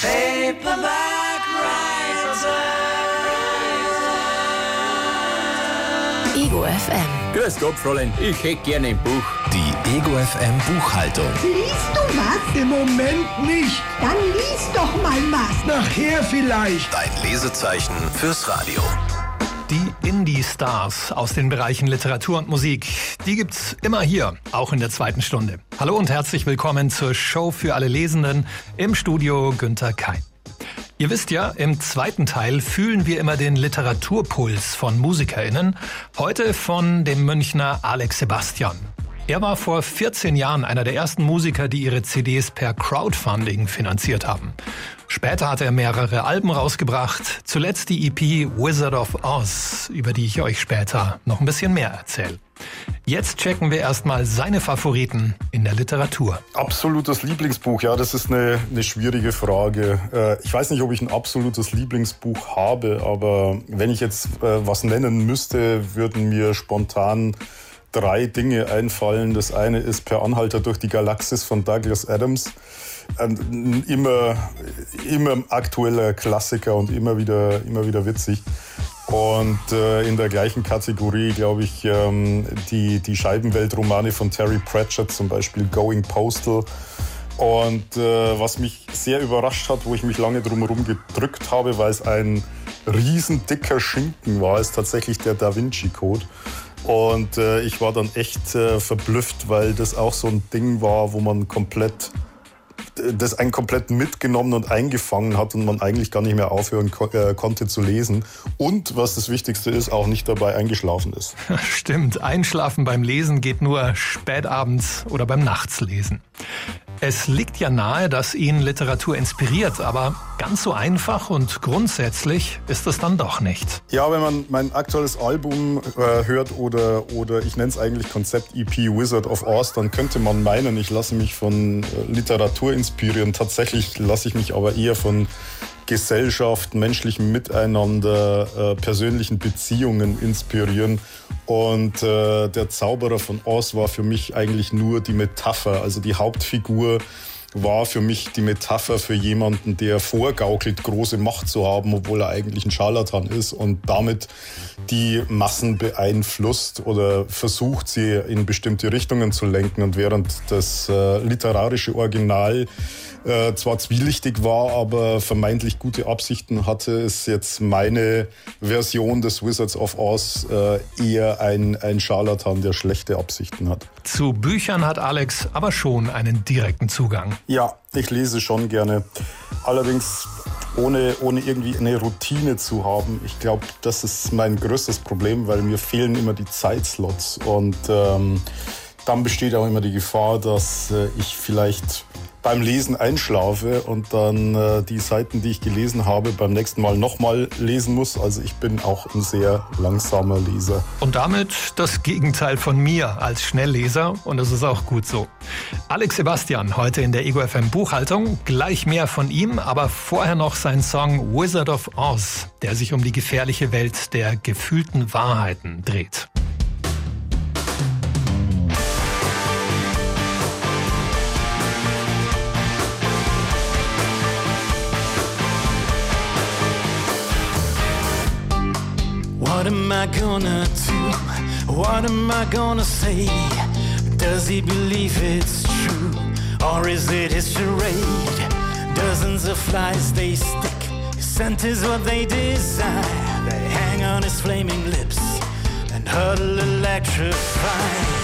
Paperback Writer. Ego FM. Grüß Gott, Fräulein. Ich hätte gerne ein Buch. Die Ego FM Buchhaltung. Liest du was? Im Moment nicht. Dann lies doch mal was. Nachher vielleicht. Dein Lesezeichen fürs Radio. Die Indie-Stars aus den Bereichen Literatur und Musik, die gibt's immer hier, auch in der zweiten Stunde. Hallo und herzlich willkommen zur Show für alle Lesenden, im Studio Günther Kein. Ihr wisst ja, im zweiten Teil fühlen wir immer den Literaturpuls von MusikerInnen. Heute von dem Münchner Alex Sebastian. Er war vor 14 Jahren einer der ersten Musiker, die ihre CDs per Crowdfunding finanziert haben. Später hat er mehrere Alben rausgebracht, zuletzt die EP Wizard of Oz, über die ich euch später noch ein bisschen mehr erzähle. Jetzt checken wir erstmal seine Favoriten in der Literatur. Absolutes Lieblingsbuch, ja, das ist eine schwierige Frage. Ich weiß nicht, ob ich ein absolutes Lieblingsbuch habe, aber wenn ich jetzt was nennen müsste, würden mir spontan 3 Dinge einfallen. Das eine ist Per Anhalter durch die Galaxis von Douglas Adams. Ein immer aktueller Klassiker und immer wieder witzig. Und in der gleichen Kategorie, glaube ich, die Scheibenweltromane von Terry Pratchett, zum Beispiel Going Postal. Und was mich sehr überrascht hat, wo ich mich lange drumherum gedrückt habe, weil es ein riesen dicker Schinken war, ist tatsächlich der Da Vinci Code. Und ich war dann echt verblüfft, weil das auch so ein Ding war, wo man einen komplett mitgenommen und eingefangen hat und man eigentlich gar nicht mehr aufhören konnte zu lesen. Und, was das Wichtigste ist, auch nicht dabei eingeschlafen ist. Stimmt, einschlafen beim Lesen geht nur spätabends oder beim Nachtslesen. Es liegt ja nahe, dass ihn Literatur inspiriert, aber ganz so einfach und grundsätzlich ist es dann doch nicht. Ja, wenn man mein aktuelles Album hört oder ich nenne es eigentlich Konzept-EP Wizard of Oz, dann könnte man meinen, ich lasse mich von Literatur inspirieren. Tatsächlich lasse ich mich aber eher von Gesellschaft, menschlichem Miteinander, persönlichen Beziehungen inspirieren. Und der Zauberer von Oz war für mich eigentlich nur die Metapher. Also die Hauptfigur war für mich die Metapher für jemanden, der vorgaukelt, große Macht zu haben, obwohl er eigentlich ein Scharlatan ist und damit die Massen beeinflusst oder versucht, sie in bestimmte Richtungen zu lenken. Und während das literarische Original zwar zwielichtig war, aber vermeintlich gute Absichten hatte, ist jetzt meine Version des Wizards of Oz eher ein Scharlatan, der schlechte Absichten hat. Zu Büchern hat Alex aber schon einen direkten Zugang. Ja, ich lese schon gerne. Allerdings ohne irgendwie eine Routine zu haben. Ich glaube, das ist mein größtes Problem, weil mir fehlen immer die Zeitslots. Und dann besteht auch immer die Gefahr, dass ich vielleicht beim Lesen einschlafe und dann die Seiten, die ich gelesen habe, beim nächsten Mal nochmal lesen muss. Also ich bin auch ein sehr langsamer Leser. Und damit das Gegenteil von mir als Schnellleser, und das ist auch gut so. Alex Sebastian, heute in der Ego FM Buchhaltung. Gleich mehr von ihm, aber vorher noch sein Song Wizard of Oz, der sich um die gefährliche Welt der gefühlten Wahrheiten dreht. What am I gonna do? What am I gonna say? Does he believe it's true? Or is it his charade? Dozens of flies, they stick. His scent is what they desire. They hang on his flaming lips and huddle electrified.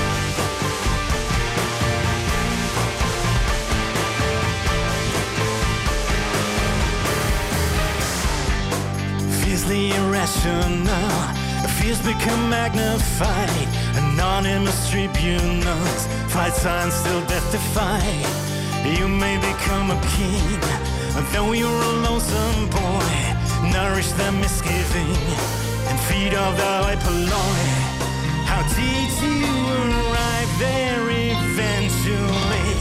Fiercely irrational, fears become magnified. Anonymous tribunals, fight signs still death-defying. You may become a king, though you're a lonesome boy. Nourish the misgiving and feed off the hoi polloi. How did you arrive there eventually?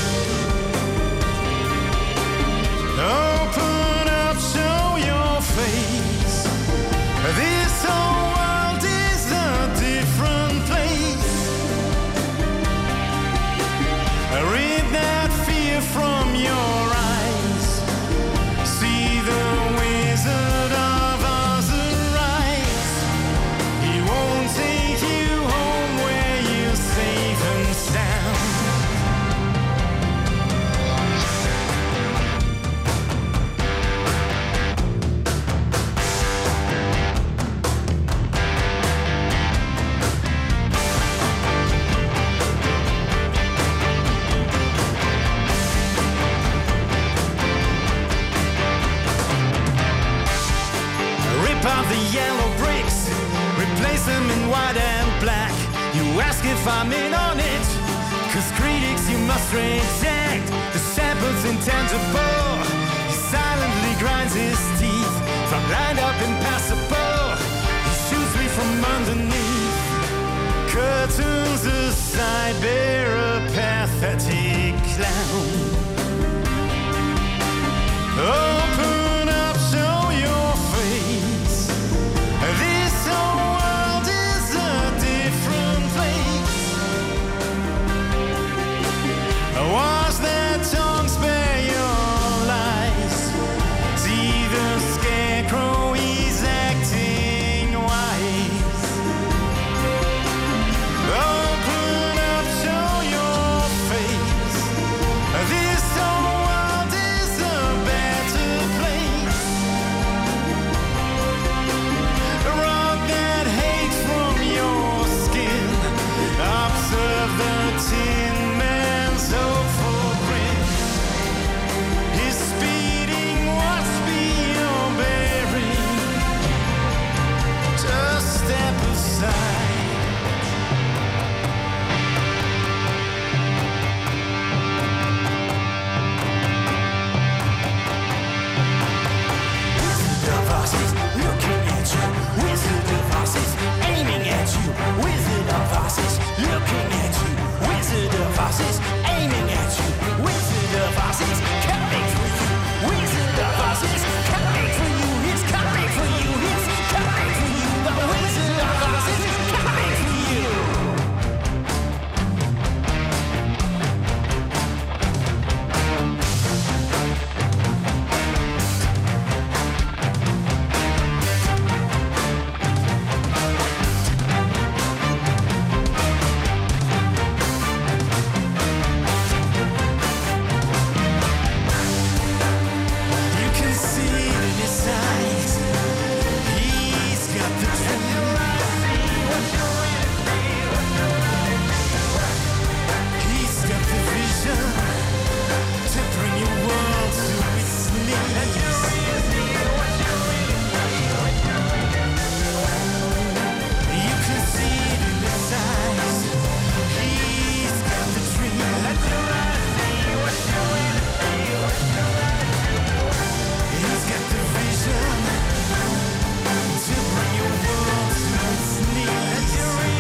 Open up, show your face. This whole world is a different place. Read that fear from your eyes. vomit on it. Cause critics you must reject. The sample's intangible. He silently grinds his teeth. From lined up impassable. He shoots me from underneath. Curtains aside, bear a pathetic clown. Open up, show your face. This whole world is a different place. Wash their tongue, spare your lies. See the scarecrow, he's acting wise. Open up, show your face. This whole world is a better place. Rub that hate from your skin. Observe the Tin Man's hopeful grin. He's speeding, watch beyond bearing. Just step aside. Wizard of Oz is looking at you. Wizard of Oz is aiming at you. Wizard of Oz is looking at you. Wizard of Oz is aiming at you. Wizard of Oz is coming for you. Wizard of Oz is coming for you. He's coming for you. He's coming for you. The Wizard of Oz is coming for you. You can see it in his eyes. He's got the dream. He's got the vision to bring your world to its knees. You can see it in his eyes. He's got the dream. He's got the vision to bring your world to its knees.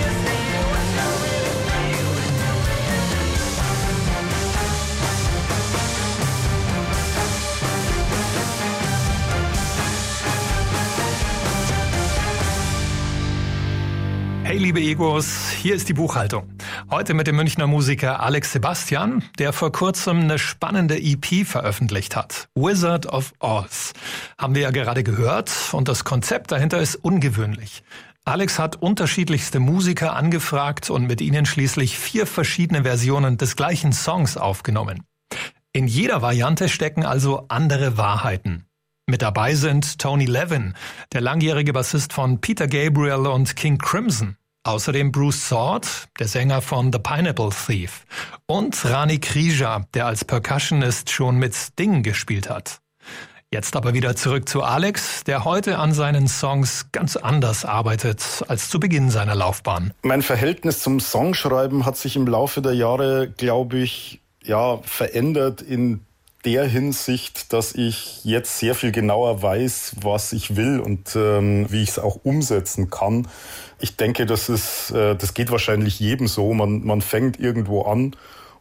Hey liebe Egos, hier ist die Buchhaltung. Heute mit dem Münchner Musiker Alex Sebastian, der vor kurzem eine spannende EP veröffentlicht hat. Wizard of Oz. Haben wir ja gerade gehört und das Konzept dahinter ist ungewöhnlich. Alex hat unterschiedlichste Musiker angefragt und mit ihnen schließlich 4 verschiedene Versionen des gleichen Songs aufgenommen. In jeder Variante stecken also andere Wahrheiten. Mit dabei sind Tony Levin, der langjährige Bassist von Peter Gabriel und King Crimson. Außerdem Bruce Sword, der Sänger von The Pineapple Thief. Und Rani Krija, der als Percussionist schon mit Sting gespielt hat. Jetzt aber wieder zurück zu Alex, der heute an seinen Songs ganz anders arbeitet als zu Beginn seiner Laufbahn. Mein Verhältnis zum Songschreiben hat sich im Laufe der Jahre, glaube ich, verändert in der Hinsicht, dass ich jetzt sehr viel genauer weiß, was ich will und wie ich es auch umsetzen kann. Ich denke, das geht wahrscheinlich jedem so. Man fängt irgendwo an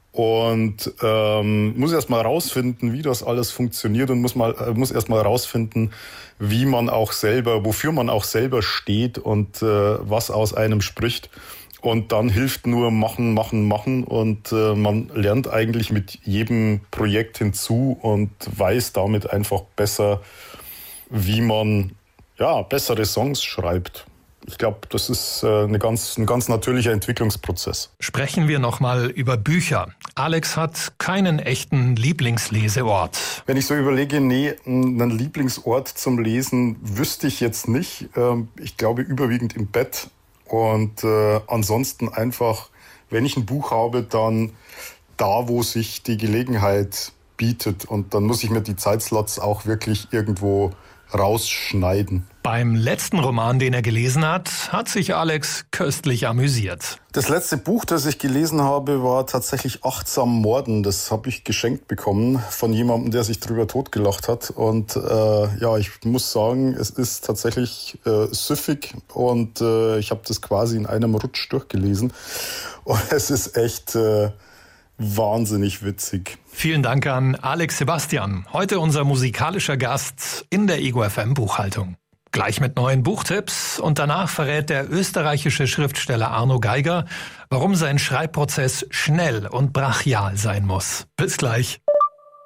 und muss erst mal rausfinden, wie das alles funktioniert und muss erst mal rausfinden, wie man auch selber, wofür man auch selber steht und was aus einem spricht. Und dann hilft nur machen und man lernt eigentlich mit jedem Projekt hinzu und weiß damit einfach besser, wie man bessere Songs schreibt. Ich glaube, das ist ein ganz natürlicher Entwicklungsprozess. Sprechen wir nochmal über Bücher. Alex hat keinen echten Lieblingsleseort. Wenn ich so überlege, einen Lieblingsort zum Lesen wüsste ich jetzt nicht. Ich glaube überwiegend im Bett. Und ansonsten einfach, wenn ich ein Buch habe, dann da, wo sich die Gelegenheit bietet. Und dann muss ich mir die Zeitslots auch wirklich irgendwo rausschneiden. Beim letzten Roman, den er gelesen hat, hat sich Alex köstlich amüsiert. Das letzte Buch, das ich gelesen habe, war tatsächlich Achtsam Morden. Das habe ich geschenkt bekommen von jemandem, der sich drüber totgelacht hat. Und ich muss sagen, es ist tatsächlich süffig und ich habe das quasi in einem Rutsch durchgelesen. Und es ist echt wahnsinnig witzig. Vielen Dank an Alex Sebastian, heute unser musikalischer Gast in der Ego FM Buchhaltung. Gleich mit neuen Buchtipps und danach verrät der österreichische Schriftsteller Arno Geiger, warum sein Schreibprozess schnell und brachial sein muss. Bis gleich.